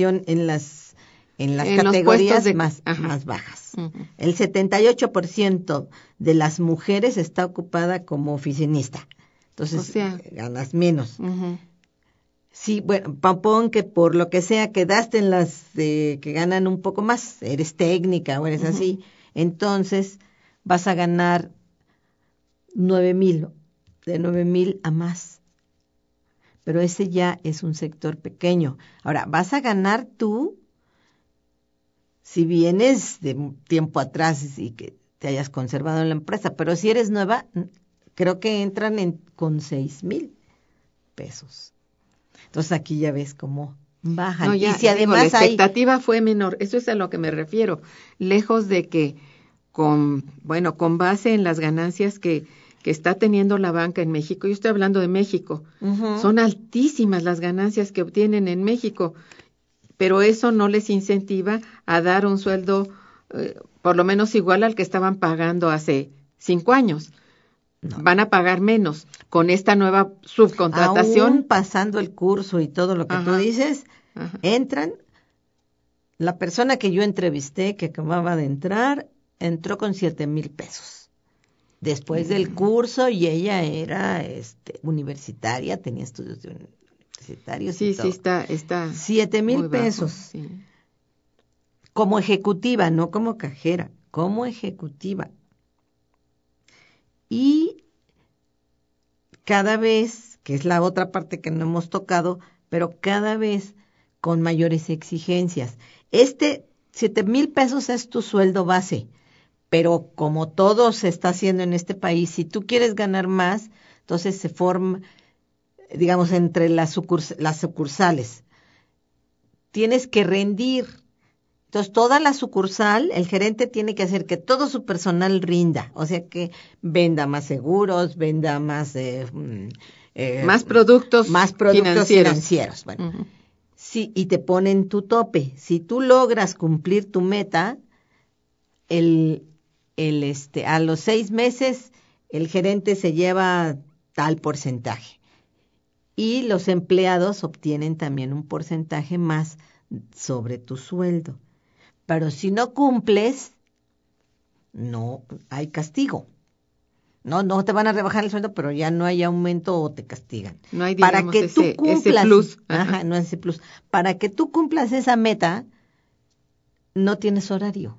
categorías más bajas. El 78% de las mujeres está ocupada como oficinista. Entonces, ganas menos. Sí, bueno, pon que por lo que sea quedaste en las que ganan un poco más, eres técnica o eres así, entonces vas a ganar 9,000, de 9,000 a más. Pero ese ya es un sector pequeño. Ahora, vas a ganar tú, si vienes de un tiempo atrás y que te hayas conservado en la empresa, pero si eres nueva, creo que entran con 6,000 pesos. Entonces aquí ya ves cómo bajan. No, ya, y si además la expectativa fue menor, eso es a lo que me refiero. Lejos de que con base en las ganancias que está teniendo la banca en México, yo estoy hablando de México, son altísimas las ganancias que obtienen en México, pero eso no les incentiva a dar un sueldo por lo menos igual al que estaban pagando hace 5 años. No. Van a pagar menos con esta nueva subcontratación. Aún pasando el curso y todo lo que tú dices, entran. La persona que yo entrevisté, que acababa de entrar, entró con 7,000 pesos. Después del curso, y ella era universitaria, tenía estudios universitarios. Sí, y todo. Sí, está 7,000 pesos. Sí. Como ejecutiva, no como cajera, como ejecutiva. Y cada vez, que es la otra parte que no hemos tocado, pero cada vez con mayores exigencias. 7,000 pesos es tu sueldo base, pero como todo se está haciendo en este país, si tú quieres ganar más, entonces se forma, digamos, entre las sucursales. Tienes que rendir. Entonces, toda la sucursal, el gerente tiene que hacer que todo su personal rinda, o sea, que venda más seguros, venda más más productos financieros. Bueno, sí, y te ponen tu tope. Si tú logras cumplir tu meta, a los 6 meses el gerente se lleva tal porcentaje y los empleados obtienen también un porcentaje más sobre tu sueldo. Pero si no cumples, no hay castigo. No te van a rebajar el sueldo, pero ya no hay aumento o te castigan. No hay, digamos, para que tú cumplas, ese plus. No ese plus. Para que tú cumplas esa meta, no tienes horario.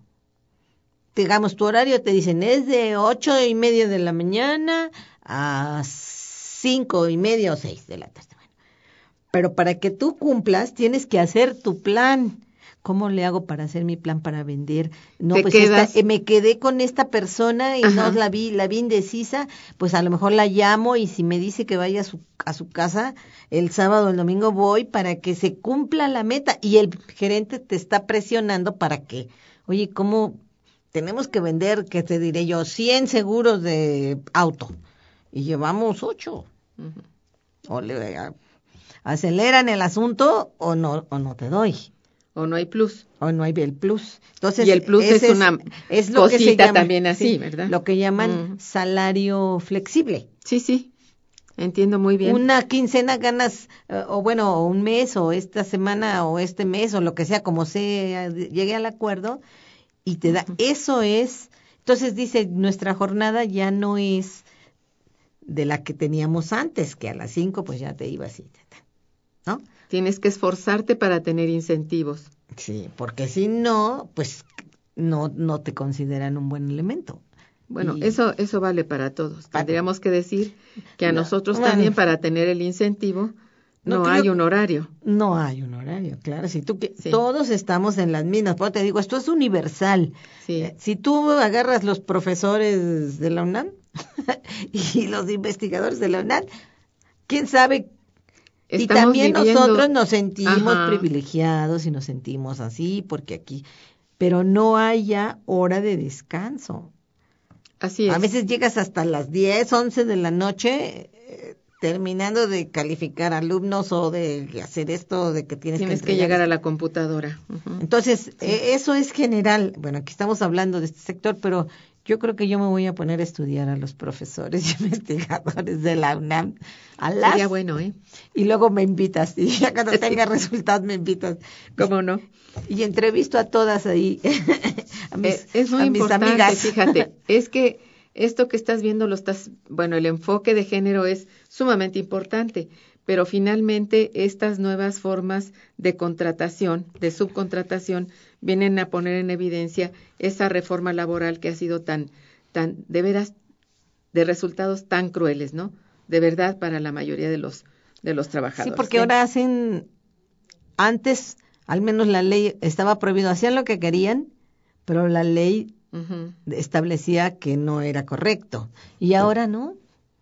Digamos, tu horario te dicen es de 8:30 de la mañana a 5:30 o 6 de la tarde. Bueno, pero para que tú cumplas, tienes que hacer tu plan. ¿Cómo le hago para hacer mi plan para vender? No, Te pues quedas... me quedé con esta persona y Ajá. no la vi indecisa, pues a lo mejor la llamo y si me dice que vaya a su casa el sábado o el domingo voy para que se cumpla la meta y el gerente te está presionando para que, oye, ¿cómo tenemos que vender, que te diré yo, 100 seguros de auto y llevamos 8? Ujú. O aceleran el asunto o no te doy. O no hay plus. O no hay el plus. Entonces, Y el plus es una lo que se cosita llama, también así, sí, ¿verdad? lo que llaman salario flexible. Sí, entiendo muy bien. Una quincena ganas, o bueno, un mes, o esta semana, o este mes, o lo que sea, como sea, llegue al acuerdo, y te da, eso es, entonces dice, nuestra jornada ya no es de la que teníamos antes, que a las 5 pues ya te ibas y ¿no? Tienes que esforzarte para tener incentivos. Sí, porque si no, pues no te consideran un buen elemento. Bueno, Y eso vale para todos. Tendríamos que decir que a nosotros bueno, también para tener el incentivo no hay un horario. No hay un horario, claro. Si tú Sí. Todos estamos en las mismas. Por eso te digo, esto es universal. Sí. Si tú agarras los profesores de la UNAM y los investigadores de la UNAM, quién sabe. Y también nosotros nos sentimos privilegiados y nos sentimos así, porque aquí, pero no hay ya hora de descanso. Así es. A veces llegas hasta las 10, 11 de la noche, terminando de calificar alumnos o de hacer esto, de que tienes que llegar a la computadora. Entonces, eso es general. Bueno, aquí estamos hablando de este sector, pero yo creo que yo me voy a poner a estudiar a los profesores y investigadores de la UNAM. Sería bueno, ¿eh? Y luego me invitas, y ya cuando tenga resultados me invitas. ¿Cómo no? Y entrevisto a todas ahí, es muy importante, amigas. Fíjate, es que esto que estás viendo el enfoque de género es sumamente importante, pero finalmente estas nuevas formas de contratación, de subcontratación, vienen a poner en evidencia esa reforma laboral que ha sido tan, de veras, de resultados tan crueles, ¿no? De verdad, para la mayoría de los trabajadores. Sí, porque ahora antes, al menos la ley estaba prohibido, hacían lo que querían, pero la ley establecía que no era correcto. Y ahora no.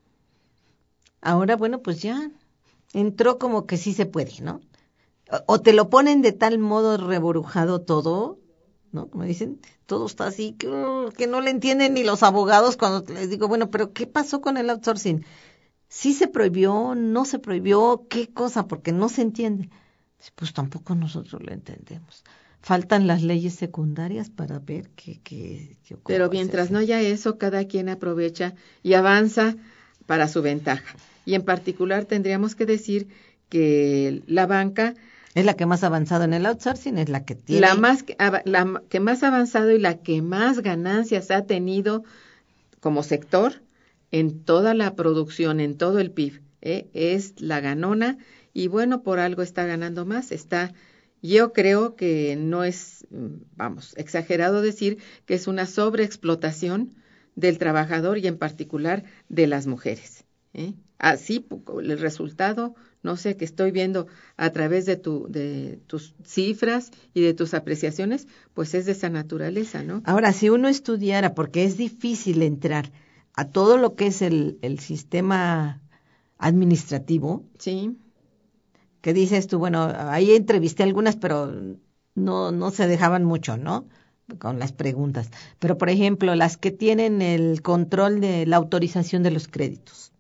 Ahora, bueno, pues ya entró como que sí se puede, ¿no? O te lo ponen de tal modo reborujado todo, ¿no? Como dicen, todo está así, que no le entienden ni los abogados cuando les digo, bueno, pero ¿qué pasó con el outsourcing? ¿Sí se prohibió? ¿No se prohibió? ¿Qué cosa? Porque no se entiende. Pues tampoco nosotros lo entendemos. Faltan las leyes secundarias para ver qué ocurre. Pero mientras no haya eso, cada quien aprovecha y avanza para su ventaja. Y en particular tendríamos que decir que la banca es la que más ha avanzado en el outsourcing, es la que tiene la que más ha avanzado y la que más ganancias ha tenido como sector en toda la producción, en todo el PIB. Es la ganona y bueno, por algo está ganando más. Yo creo que no es, exagerado decir que es una sobreexplotación del trabajador y en particular de las mujeres. Así, el resultado, no sé, que estoy viendo a través de tus cifras y de tus apreciaciones, pues es de esa naturaleza, ¿no? Ahora, si uno estudiara, porque es difícil entrar a todo lo que es el sistema administrativo. Sí. ¿Qué dices tú? Bueno, ahí entrevisté algunas, pero no se dejaban mucho, ¿no? Con las preguntas. Pero, por ejemplo, las que tienen el control de la autorización de los créditos,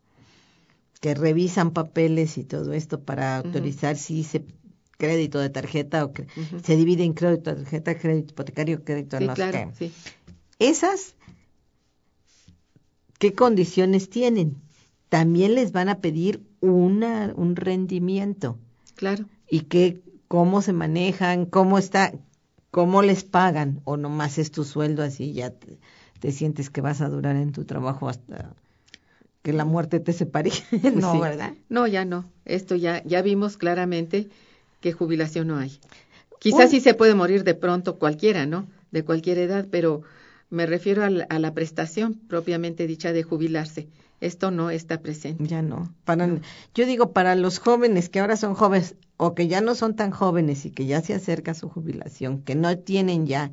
que revisan papeles y todo esto para autorizar si se crédito de tarjeta o se divide en crédito de tarjeta, crédito hipotecario, crédito sí, no claro, sé qué. Sí. Esas, ¿qué condiciones tienen? También les van a pedir un rendimiento. Claro. Y cómo se manejan, cómo les pagan, o nomás es tu sueldo así, ya te sientes que vas a durar en tu trabajo hasta que la muerte te separe. No, sí. ¿Verdad? No, ya no. Esto ya vimos claramente que jubilación no hay. Quizás sí se puede morir de pronto cualquiera, ¿no? De cualquier edad, pero me refiero a la prestación propiamente dicha de jubilarse. esto no está presente. Ya no. Yo digo, para los jóvenes que ahora son jóvenes o que ya no son tan jóvenes y que ya se acerca su jubilación, que no tienen ya,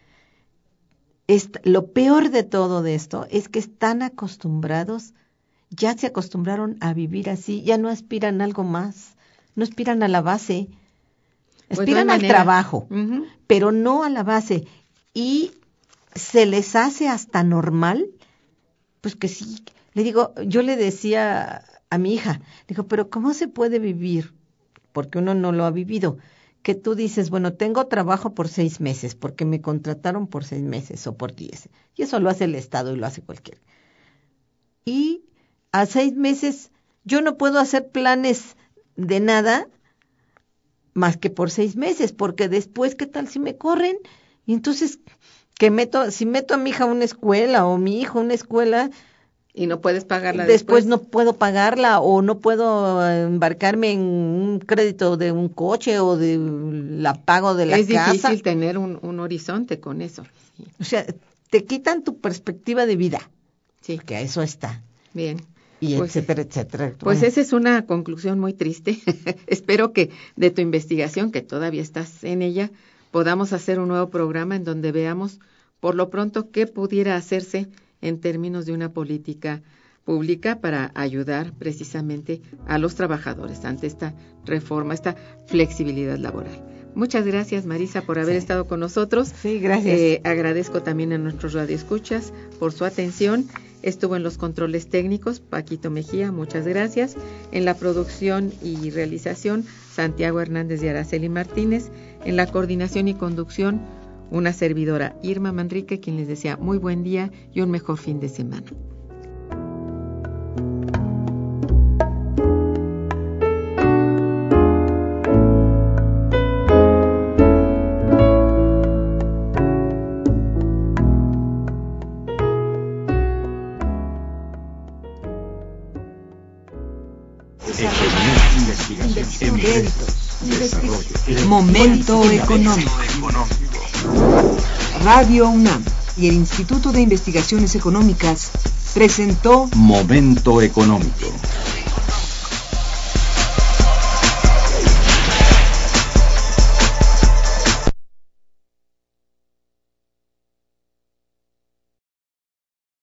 lo peor de todo de esto es que están acostumbrados, ya se acostumbraron a vivir así, ya no aspiran a algo más, no aspiran a la base, aspiran al trabajo, pero no a la base, y se les hace hasta normal, pues que sí. Le digo, yo le decía a mi hija, digo, pero ¿cómo se puede vivir? Porque uno no lo ha vivido. Que tú dices, bueno, tengo trabajo por 6 meses, porque me contrataron por 6 meses o por 10. Y eso lo hace el Estado y lo hace cualquiera. Y a 6 meses yo no puedo hacer planes de nada más que por 6 meses, porque después, ¿qué tal si me corren? Y entonces, si meto a mi hija a una escuela o mi hijo a una escuela, y no puedes pagarla después no puedo pagarla o no puedo embarcarme en un crédito de un coche o de la pago de la casa. Es difícil tener un horizonte con eso. Sí. O sea, te quitan tu perspectiva de vida. Sí. Porque a eso está. Bien. Y pues, etcétera, etcétera. Pues esa es una conclusión muy triste. Espero que de tu investigación, que todavía estás en ella, podamos hacer un nuevo programa en donde veamos por lo pronto qué pudiera hacerse en términos de una política pública para ayudar precisamente a los trabajadores ante esta reforma, esta flexibilidad laboral. Muchas gracias, Marisa, por haber estado con nosotros. Sí, gracias. Agradezco también a nuestros radioescuchas por su atención. Estuvo en los controles técnicos Paquito Mejía, muchas gracias. En la producción y realización, Santiago Hernández y Araceli Martínez. En la coordinación y conducción, una servidora, Irma Manrique, quien les desea muy buen día y un mejor fin de semana. Momento económico. Radio UNAM y el Instituto de Investigaciones Económicas presentó Momento económico.